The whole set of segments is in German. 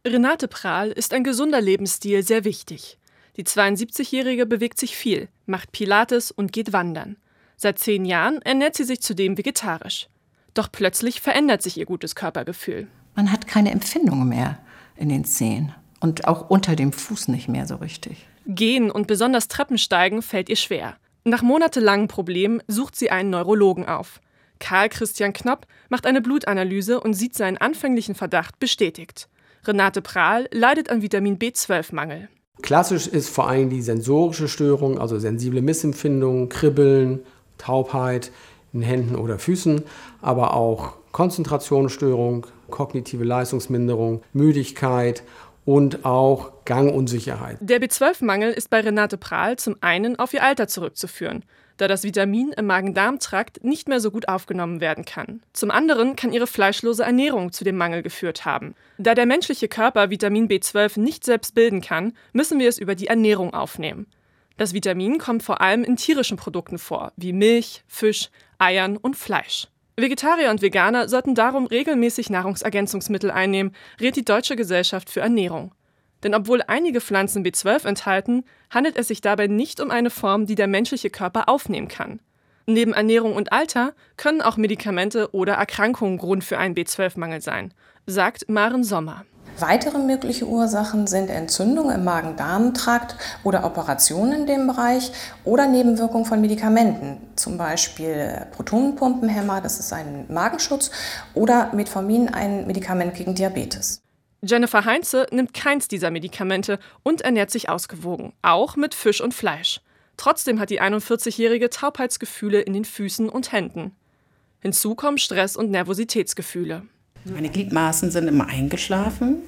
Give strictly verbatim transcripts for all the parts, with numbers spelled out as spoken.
Renate Prahl ist ein gesunder Lebensstil sehr wichtig. Die zweiundsiebzigjährige bewegt sich viel, macht Pilates und geht wandern. Seit zehn Jahren ernährt sie sich zudem vegetarisch. Doch plötzlich verändert sich ihr gutes Körpergefühl. Man hat keine Empfindungen mehr in den Zehen und auch unter dem Fuß nicht mehr so richtig. Gehen und besonders Treppensteigen fällt ihr schwer. Nach monatelangen Problemen sucht sie einen Neurologen auf. Karl Christian Knopp macht eine Blutanalyse und sieht seinen anfänglichen Verdacht bestätigt. Renate Prahl leidet an Vitamin B zwölf Mangel. Klassisch ist vor allem die sensorische Störung, also sensible Missempfindungen, Kribbeln, Taubheit in Händen oder Füßen, aber auch Konzentrationsstörung, kognitive Leistungsminderung, Müdigkeit und auch Gangunsicherheit. Der B zwölf Mangel ist bei Renate Prahl zum einen auf ihr Alter zurückzuführen, da das Vitamin im Magen-Darm-Trakt nicht mehr so gut aufgenommen werden kann. Zum anderen kann ihre fleischlose Ernährung zu dem Mangel geführt haben. Da der menschliche Körper Vitamin B zwölf nicht selbst bilden kann, müssen wir es über die Ernährung aufnehmen. Das Vitamin kommt vor allem in tierischen Produkten vor, wie Milch, Fisch, Eiern und Fleisch. Vegetarier und Veganer sollten darum regelmäßig Nahrungsergänzungsmittel einnehmen, rät die Deutsche Gesellschaft für Ernährung. Denn obwohl einige Pflanzen B zwölf enthalten, handelt es sich dabei nicht um eine Form, die der menschliche Körper aufnehmen kann. Neben Ernährung und Alter können auch Medikamente oder Erkrankungen Grund für einen B zwölf Mangel sein, sagt Maren Sommer. Weitere mögliche Ursachen sind Entzündungen im Magen-Darm-Trakt oder Operationen in dem Bereich oder Nebenwirkungen von Medikamenten, zum Beispiel Protonenpumpenhemmer, das ist ein Magenschutz, oder Metformin, ein Medikament gegen Diabetes. Jennifer Heinze nimmt keins dieser Medikamente und ernährt sich ausgewogen, auch mit Fisch und Fleisch. Trotzdem hat die einundvierzigjährige Taubheitsgefühle in den Füßen und Händen. Hinzu kommen Stress- und Nervositätsgefühle. Meine Gliedmaßen sind immer eingeschlafen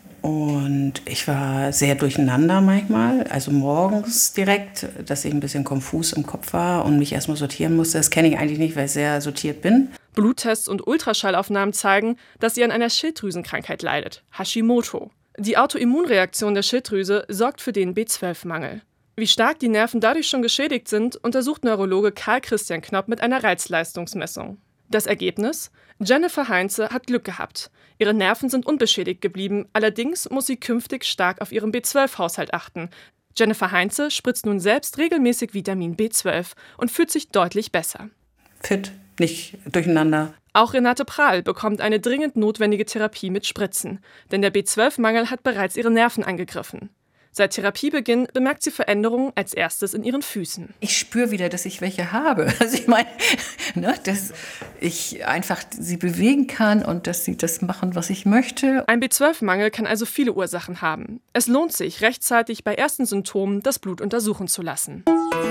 und ich war sehr durcheinander manchmal. Also morgens direkt, dass ich ein bisschen konfus im Kopf war und mich erstmal sortieren musste. Das kenne ich eigentlich nicht, weil ich sehr sortiert bin. Bluttests und Ultraschallaufnahmen zeigen, dass sie an einer Schilddrüsenkrankheit leidet, Hashimoto. Die Autoimmunreaktion der Schilddrüse sorgt für den B zwölf Mangel. Wie stark die Nerven dadurch schon geschädigt sind, untersucht Neurologe Karl Christian Knopp mit einer Reizleistungsmessung. Das Ergebnis? Jennifer Heinze hat Glück gehabt. Ihre Nerven sind unbeschädigt geblieben, allerdings muss sie künftig stark auf ihren B zwölf Haushalt achten. Jennifer Heinze spritzt nun selbst regelmäßig Vitamin B zwölf und fühlt sich deutlich besser. Fit, nicht durcheinander. Auch Renate Prahl bekommt eine dringend notwendige Therapie mit Spritzen, denn der B zwölf Mangel hat bereits ihre Nerven angegriffen. Seit Therapiebeginn bemerkt sie Veränderungen als erstes in ihren Füßen. Ich spüre wieder, dass ich welche habe. Also ich meine, ne, dass ich einfach sie bewegen kann und dass sie das machen, was ich möchte. Ein B zwölf Mangel kann also viele Ursachen haben. Es lohnt sich, rechtzeitig bei ersten Symptomen das Blut untersuchen zu lassen.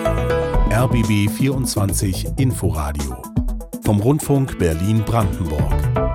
R B B vierundzwanzig Inforadio vom Rundfunk Berlin-Brandenburg.